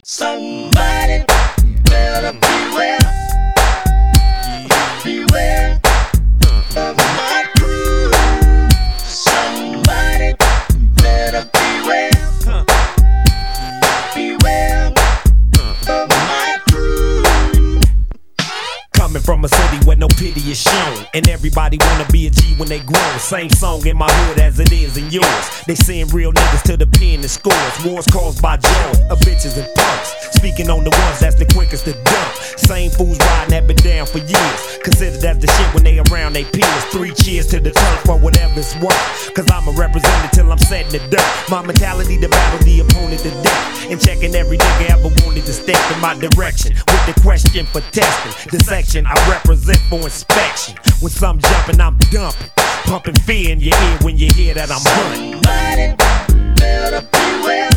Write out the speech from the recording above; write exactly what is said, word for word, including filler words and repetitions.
Somebody better beware. Beware of my crew. Somebody better beware. Beware of my crew. Coming from a city where no pity is shown, and everybody wanna be a G when they grow. Same song in my hood as it is in yours. They send real niggas to the pen and scores. Wars caused by jails of bitches and punks. Speaking on the ones that's the quickest to dump. Same fools riding have been down for years. Considered as the shit when they around they peers. Three cheers to the turf for whatever it's worth. Cause I'm a representative till I'm set in the dirt. My mentality to battle the opponent to death. And checking every nigga ever wanted to step in my direction. With the question for testing. The section I represent for inspection. When some jumping, I'm dumping. Pumping fear in your ear when you hear that I'm hunting. Somebody better beware.